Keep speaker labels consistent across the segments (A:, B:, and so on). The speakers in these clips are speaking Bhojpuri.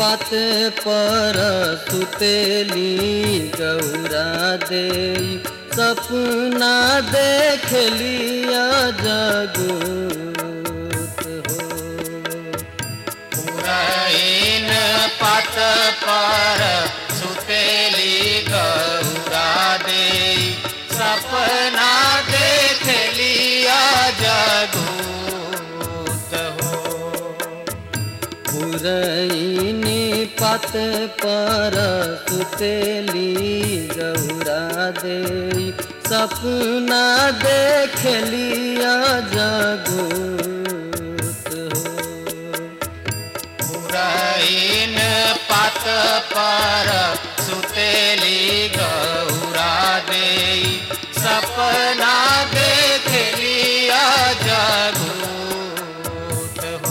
A: पात पर सुतेली गौरा दे सपना देख लिया जगत हो।
B: पुरैन पात पर सुतेली गौरा दे सपना देख लिया जगत हो।
A: पुरैनी पात पर सुतेली गौरा दे सपना देख लिया जगत हो।
B: पुरैन पात पर सुतेली गौरा दे सपना देख लिया जगत हो।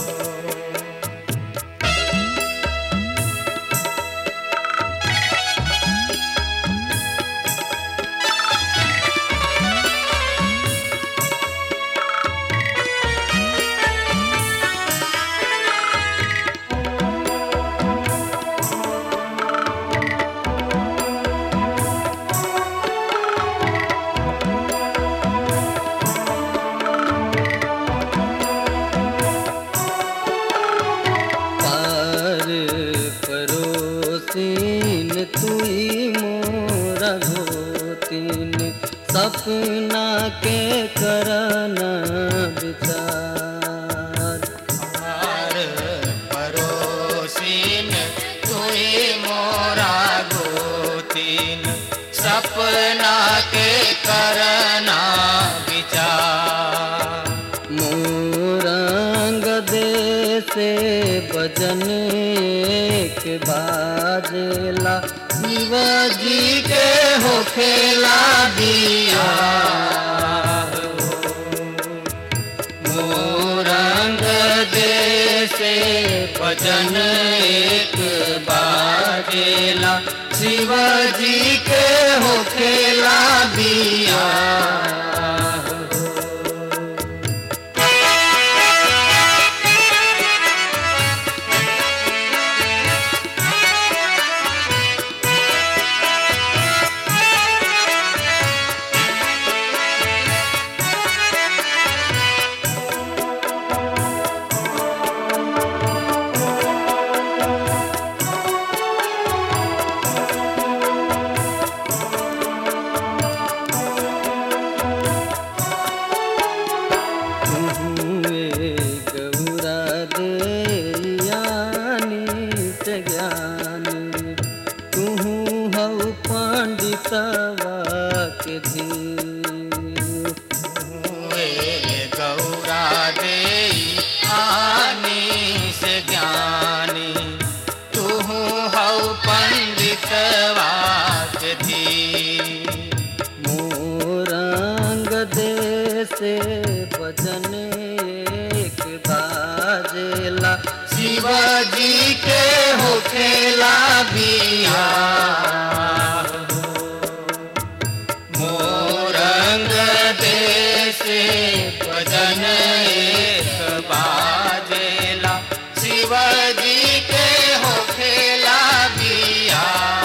A: परोसीन तुई मोरा धोतीन सपना के करना विचार।
B: हमार परोसीन तुई मोरा गोतीन सपना के करना विचार।
A: मोरंग दे से भजन एक बाजेला शिवाजी के होखेला दिया।
B: मोरंग दे से भजन एक बाजेला शिवाजी के होखेला दिया।
A: पंडितवा के
B: गौरा दे आनी से ज्ञानी तू हऊ पंडितवा के धी।
A: मोरंग दे से भजन एक बाजेला
B: शिवाजी के होखेला बिया। मोरंग दे से भजन एक बाजेला शिवाजी के होखेला बिया।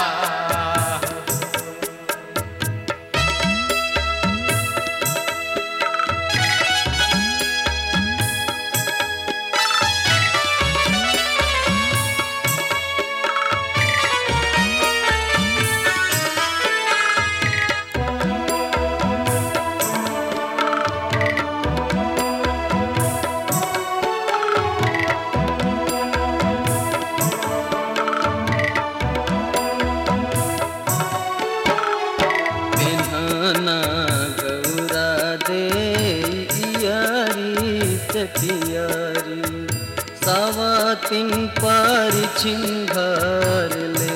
A: पियरी सवतिन परिछिंघर ले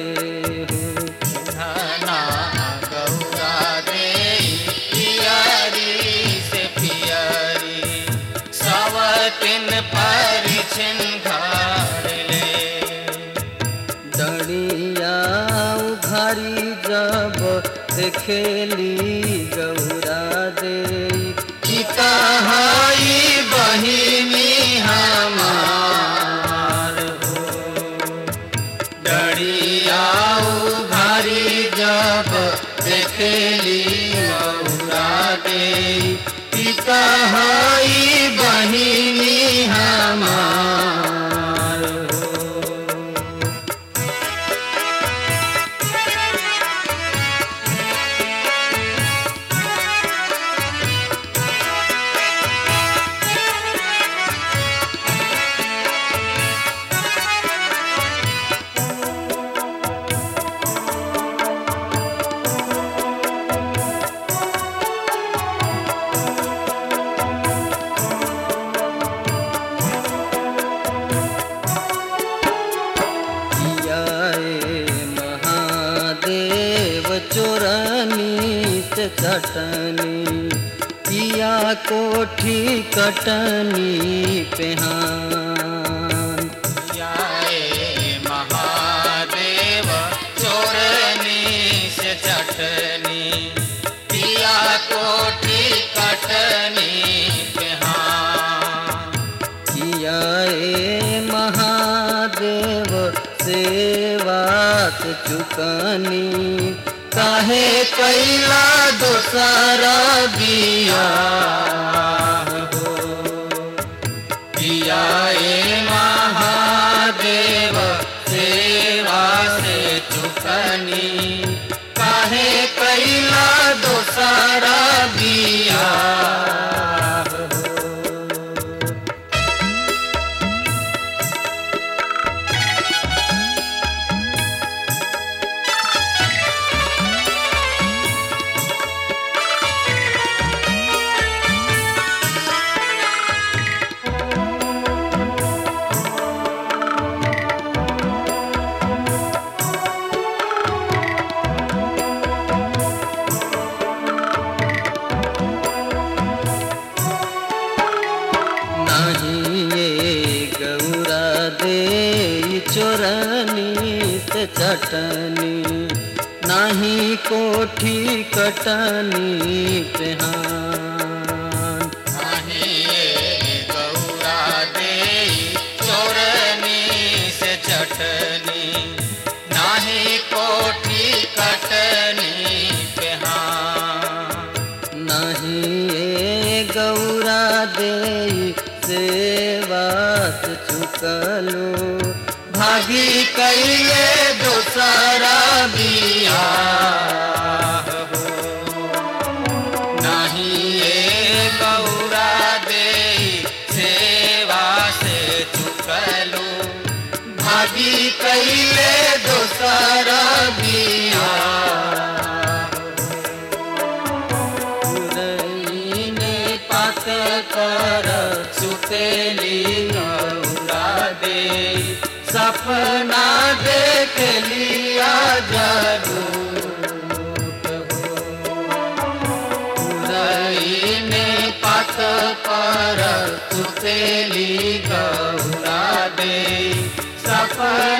B: धना गौरा दे पियरी से पियरी सवतिन परिछिंघर ले।
A: डड़िया उघारी जब देखेली गौरा दे
B: कहाई बहिनी हमार हो।
A: से चटनी किया कोठी कटनी पेहान।
B: जाए महादेव चोरनी से चटनी पिया कोठी कटनी पेहान।
A: किया ए महादेव सेवा से चुकनी काहे कैला दोसरा बिया हो।
B: पिया ए महादेव सेवा से चुकनी काहे कैला दोसरा बिया।
A: चोरनी से चटनी नाही कोठी कटनी पेहान।
B: नहीं गौरा दे चोरनी से चटनी नाही कोठी कटनी पेहान।
A: नहीं गौरा दे सेवा से चुकलो भागी कैले दोसरा बिया हो।
B: नहीं गौरा दे सेवा से चुकलो
A: भागी कैले दोसरा बिया। पुरैने पात कर सुतेली गौरा दे सपना देख लिया जरूर हो। पुरैने पात पर सुतेली गौरा दे सपना